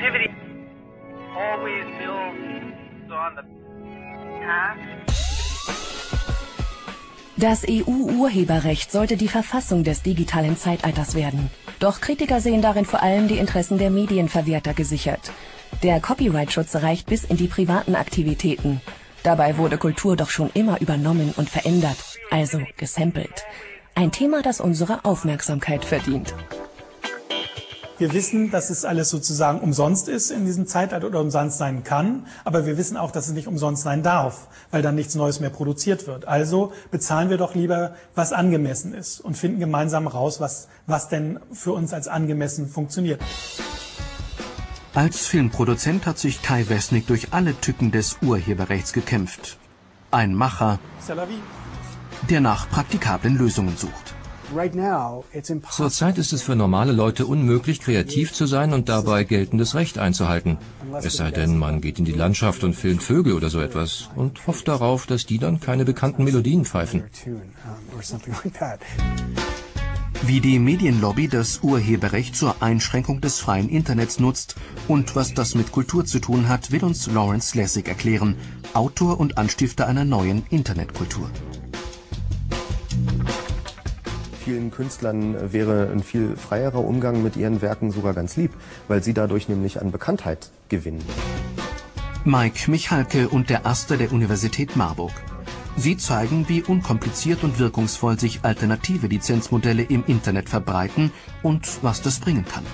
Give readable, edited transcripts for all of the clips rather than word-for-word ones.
creativity always builds on the past. Das EU-Urheberrecht sollte die Verfassung des digitalen Zeitalters werden. Doch Kritiker sehen darin vor allem die Interessen der Medienverwerter gesichert. Der Copyright-Schutz reicht bis in die privaten Aktivitäten. Dabei wurde Kultur doch schon immer übernommen und verändert, also gesampelt. Ein Thema, das unsere Aufmerksamkeit verdient. Wir wissen, dass es alles sozusagen umsonst ist in diesem Zeitalter oder umsonst sein kann, aber wir wissen auch, dass es nicht umsonst sein darf, weil dann nichts Neues mehr produziert wird. Also bezahlen wir doch lieber, was angemessen ist und finden gemeinsam raus, was denn für uns als angemessen funktioniert. Als Filmproduzent hat sich Kai Wesnick durch alle Tücken des Urheberrechts gekämpft. Ein Macher, der nach praktikablen Lösungen sucht. Zurzeit ist es für normale Leute unmöglich, kreativ zu sein und dabei geltendes Recht einzuhalten. Es sei denn, man geht in die Landschaft und filmt Vögel oder so etwas und hofft darauf, dass die dann keine bekannten Melodien pfeifen. Wie die Medienlobby das Urheberrecht zur Einschränkung des freien Internets nutzt und was das mit Kultur zu tun hat, will uns Lawrence Lessig erklären, Autor und Anstifter einer neuen Internetkultur. Vielen Künstlern wäre ein viel freierer Umgang mit ihren Werken sogar ganz lieb, weil sie dadurch nämlich an Bekanntheit gewinnen. Mike Michalke und der Aster der Universität Marburg. Sie zeigen, wie unkompliziert und wirkungsvoll sich alternative Lizenzmodelle im Internet verbreiten und was das bringen kann.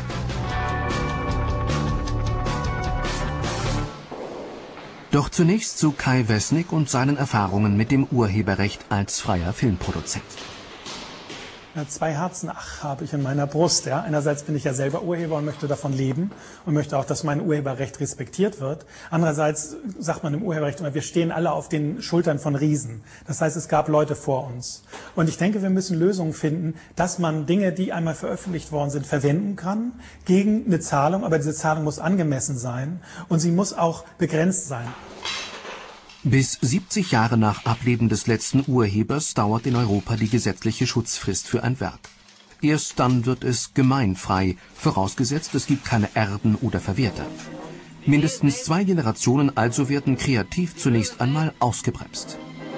Doch zunächst zu Kai Wesnick und seinen Erfahrungen mit dem Urheberrecht als freier Filmproduzent. Ja, zwei Herzen, habe ich in meiner Brust. Ja. Einerseits bin ich ja selber Urheber und möchte davon leben und möchte auch, dass mein Urheberrecht respektiert wird. Andererseits sagt man im Urheberrecht immer, wir stehen alle auf den Schultern von Riesen. Das heißt, es gab Leute vor uns. Und ich denke, wir müssen Lösungen finden, dass man Dinge, die einmal veröffentlicht worden sind, verwenden kann gegen eine Zahlung. Aber diese Zahlung muss angemessen sein und sie muss auch begrenzt sein. Bis 70 Jahre nach Ableben des letzten Urhebers dauert in Europa die gesetzliche Schutzfrist für ein Werk. Erst dann wird es gemeinfrei, vorausgesetzt es gibt keine Erben oder Verwerter. Mindestens 2 Generationen also werden kreativ zunächst einmal ausgebremst.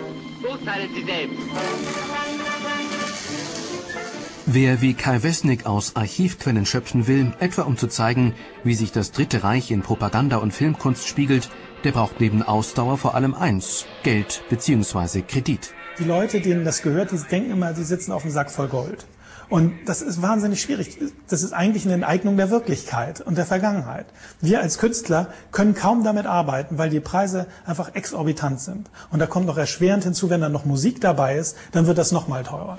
Wer wie Kai Wesnick aus Archivquellen schöpfen will, etwa um zu zeigen, wie sich das Dritte Reich in Propaganda und Filmkunst spiegelt, der braucht neben Ausdauer vor allem eins: Geld bzw. Kredit. Die Leute, denen das gehört, die denken immer, sie sitzen auf einem Sack voll Gold. Und das ist wahnsinnig schwierig. Das ist eigentlich eine Enteignung der Wirklichkeit und der Vergangenheit. Wir als Künstler können kaum damit arbeiten, weil die Preise einfach exorbitant sind. Und da kommt noch erschwerend hinzu, wenn dann noch Musik dabei ist, dann wird das noch mal teurer.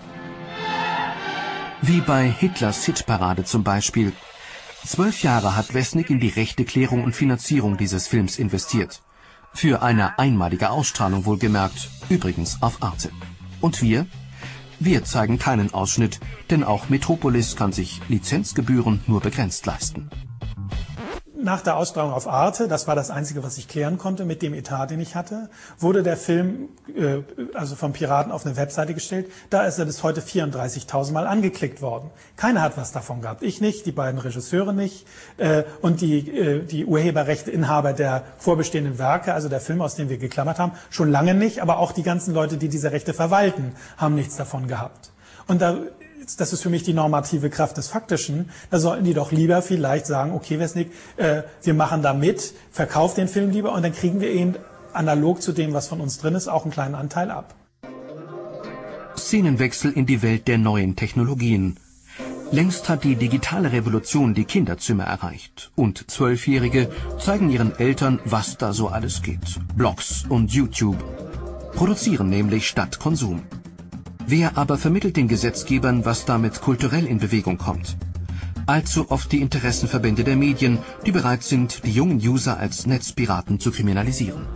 Wie bei Hitlers Hitparade zum Beispiel. 12 Jahre hat Wesnick in die Rechteklärung und Finanzierung dieses Films investiert. Für eine einmalige Ausstrahlung wohlgemerkt, übrigens auf Arte. Und wir? Wir zeigen keinen Ausschnitt, denn auch Metropolis kann sich Lizenzgebühren nur begrenzt leisten. Nach der Ausstrahlung auf Arte, das war das Einzige, was ich klären konnte mit dem Etat, den ich hatte, wurde der Film also vom Piraten auf eine Webseite gestellt. Da ist er bis heute 34.000 Mal angeklickt worden. Keiner hat was davon gehabt. Ich nicht, die beiden Regisseure nicht und die Urheberrechteinhaber der vorbestehenden Werke, also der Filme, aus denen wir geklammert haben, schon lange nicht. Aber auch die ganzen Leute, die diese Rechte verwalten, haben nichts davon gehabt. Und das ist für mich die normative Kraft des Faktischen. Da sollten die doch lieber vielleicht sagen, okay, Wesnick, wir machen da mit, verkauft den Film lieber und dann kriegen wir ihn analog zu dem, was von uns drin ist, auch einen kleinen Anteil ab. Szenenwechsel in die Welt der neuen Technologien. Längst hat die digitale Revolution die Kinderzimmer erreicht. Und 12-Jährige zeigen ihren Eltern, was da so alles geht. Blogs und YouTube. Produzieren nämlich statt Konsum. Wer aber vermittelt den Gesetzgebern, was damit kulturell in Bewegung kommt? Allzu oft die Interessenverbände der Medien, die bereit sind, die jungen User als Netzpiraten zu kriminalisieren.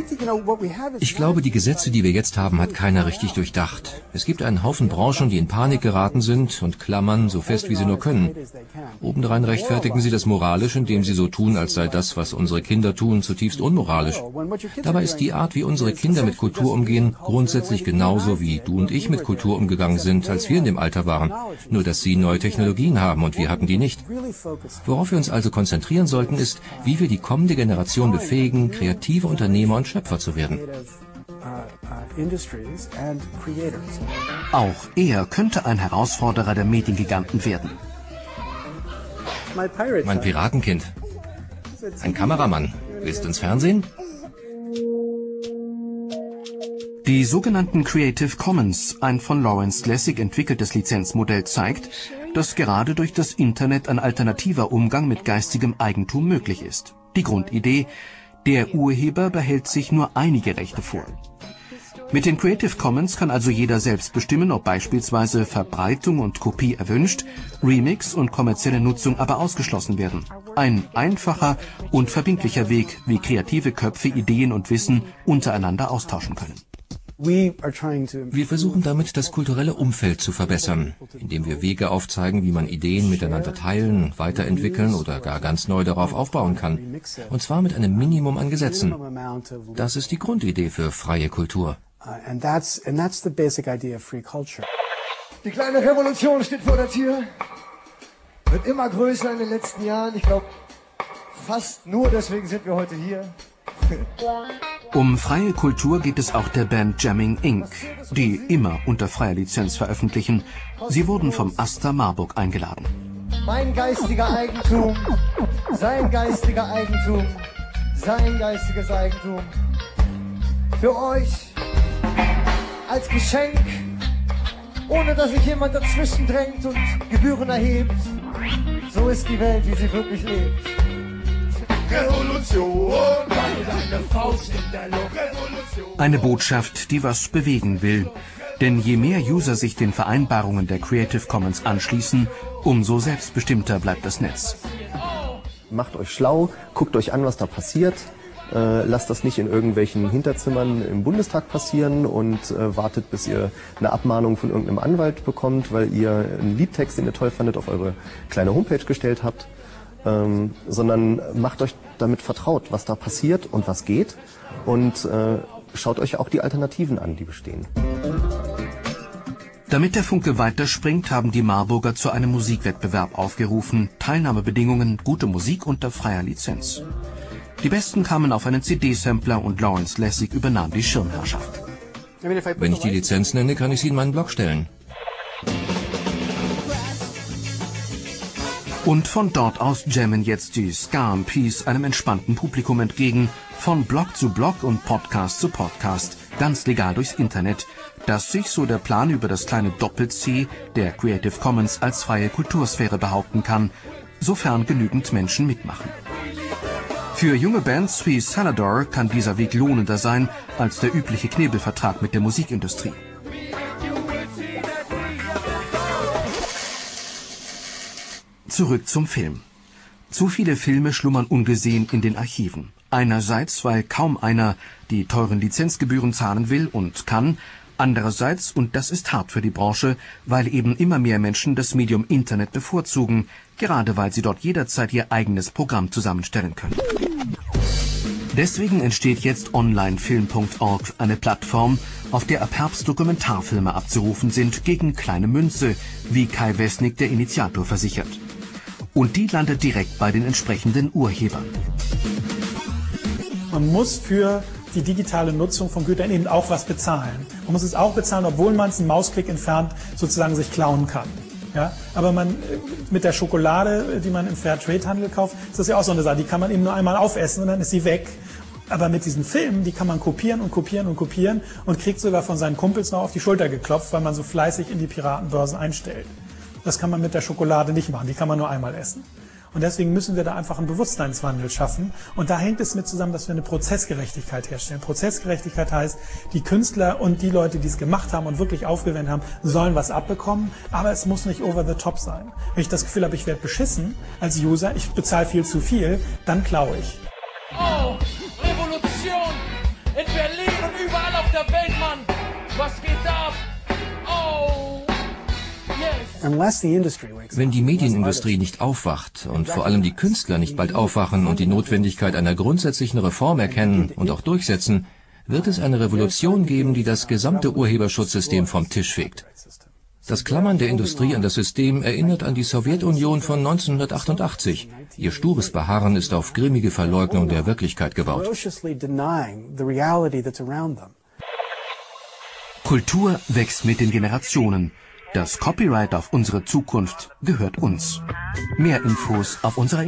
Ich glaube, die Gesetze, die wir jetzt haben, hat keiner richtig durchdacht. Es gibt einen Haufen Branchen, die in Panik geraten sind und klammern so fest, wie sie nur können. Obendrein rechtfertigen sie das moralisch, indem sie so tun, als sei das, was unsere Kinder tun, zutiefst unmoralisch. Dabei ist die Art, wie unsere Kinder mit Kultur umgehen, grundsätzlich genauso, wie du und ich mit Kultur umgegangen sind, als wir in dem Alter waren. Nur, dass sie neue Technologien haben und wir hatten wirken die nicht. Worauf wir uns also konzentrieren sollten, ist, wie wir die kommende Generation befähigen, kreative Unternehmer und Schöpfer zu werden. Auch er könnte ein Herausforderer der Mediengiganten werden. Mein Piratenkind. Ein Kameramann. Willst du ins Fernsehen? Die sogenannten Creative Commons, ein von Lawrence Lessig entwickeltes Lizenzmodell, zeigt, dass gerade durch das Internet ein alternativer Umgang mit geistigem Eigentum möglich ist. Die Grundidee: der Urheber behält sich nur einige Rechte vor. Mit den Creative Commons kann also jeder selbst bestimmen, ob beispielsweise Verbreitung und Kopie erwünscht, Remix und kommerzielle Nutzung aber ausgeschlossen werden. Ein einfacher und verbindlicher Weg, wie kreative Köpfe Ideen und Wissen untereinander austauschen können. Wir versuchen damit, das kulturelle Umfeld zu verbessern, indem wir Wege aufzeigen, wie man Ideen miteinander teilen, weiterentwickeln oder gar ganz neu darauf aufbauen kann. Und zwar mit einem Minimum an Gesetzen. Das ist die Grundidee für freie Kultur. Die kleine Revolution steht vor der Tür. Wird immer größer in den letzten Jahren. Ich glaube, fast nur deswegen sind wir heute hier. Um freie Kultur geht es auch der Band Jamming Inc., die immer unter freier Lizenz veröffentlichen. Sie wurden vom Asta Marburg eingeladen. Mein geistiger Eigentum, sein geistiger Eigentum, sein geistiges Eigentum. Für euch als Geschenk, ohne dass sich jemand dazwischen drängt und Gebühren erhebt. So ist die Welt, wie sie wirklich lebt. Revolution, eine Faust in der Luft. Revolution. Eine Botschaft, die was bewegen will. Denn je mehr User sich den Vereinbarungen der Creative Commons anschließen, umso selbstbestimmter bleibt das Netz. Macht euch schlau, guckt euch an, was da passiert. Lasst das nicht in irgendwelchen Hinterzimmern im Bundestag passieren und wartet, bis ihr eine Abmahnung von irgendeinem Anwalt bekommt, weil ihr einen Liedtext, den ihr toll fandet, auf eure kleine Homepage gestellt habt. Sondern macht euch damit vertraut, was da passiert und was geht, und schaut euch auch die Alternativen an, die bestehen. Damit der Funke weiterspringt, haben die Marburger zu einem Musikwettbewerb aufgerufen. Teilnahmebedingungen: gute Musik unter freier Lizenz. Die Besten kamen auf einen CD-Sampler und Lawrence Lessig übernahm die Schirmherrschaft. Wenn ich die Lizenz nenne, kann ich sie in meinen Blog stellen. Und von dort aus jammen jetzt die Ska MPs einem entspannten Publikum entgegen, von Blog zu Blog und Podcast zu Podcast, ganz legal durchs Internet, das sich, so der Plan, über das kleine Doppel-C der Creative Commons als freie Kultursphäre behaupten kann, sofern genügend Menschen mitmachen. Für junge Bands wie Salador kann dieser Weg lohnender sein als der übliche Knebelvertrag mit der Musikindustrie. Zurück zum Film. Zu viele Filme schlummern ungesehen in den Archiven. Einerseits, weil kaum einer die teuren Lizenzgebühren zahlen will und kann. Andererseits, und das ist hart für die Branche, weil eben immer mehr Menschen das Medium Internet bevorzugen, gerade weil sie dort jederzeit ihr eigenes Programm zusammenstellen können. Deswegen entsteht jetzt onlinefilm.org, eine Plattform, auf der ab Herbst Dokumentarfilme abzurufen sind gegen kleine Münze, wie Kai Wesnick, der Initiator, versichert. Und die landet direkt bei den entsprechenden Urhebern. Man muss für die digitale Nutzung von Gütern eben auch was bezahlen. Man muss es auch bezahlen, obwohl man es einen Mausklick entfernt sozusagen sich klauen kann. Ja? Aber man mit der Schokolade, die man im Fairtrade-Handel kauft, ist das ja auch so eine Sache. Die kann man eben nur einmal aufessen und dann ist sie weg. Aber mit diesen Filmen, die kann man kopieren und kopieren und kopieren und kriegt sogar von seinen Kumpels noch auf die Schulter geklopft, weil man so fleißig in die Piratenbörsen einstellt. Das kann man mit der Schokolade nicht machen, die kann man nur einmal essen. Und deswegen müssen wir da einfach einen Bewusstseinswandel schaffen. Und da hängt es mit zusammen, dass wir eine Prozessgerechtigkeit herstellen. Prozessgerechtigkeit heißt, die Künstler und die Leute, die es gemacht haben und wirklich aufgewendet haben, sollen was abbekommen, aber es muss nicht over the top sein. Wenn ich das Gefühl habe, ich werde beschissen als User, ich bezahle viel zu viel, dann klaue ich. Oh, Revolution! In Berlin und überall auf der Welt, Mann! Was geht ab? Oh! Wenn die Medienindustrie nicht aufwacht und vor allem die Künstler nicht bald aufwachen und die Notwendigkeit einer grundsätzlichen Reform erkennen und auch durchsetzen, wird es eine Revolution geben, die das gesamte Urheberschutzsystem vom Tisch fegt. Das Klammern der Industrie an das System erinnert an die Sowjetunion von 1988. Ihr stures Beharren ist auf grimmige Verleugnung der Wirklichkeit gebaut. Kultur wächst mit den Generationen. Das Copyright auf unsere Zukunft gehört uns. Mehr Infos auf unserer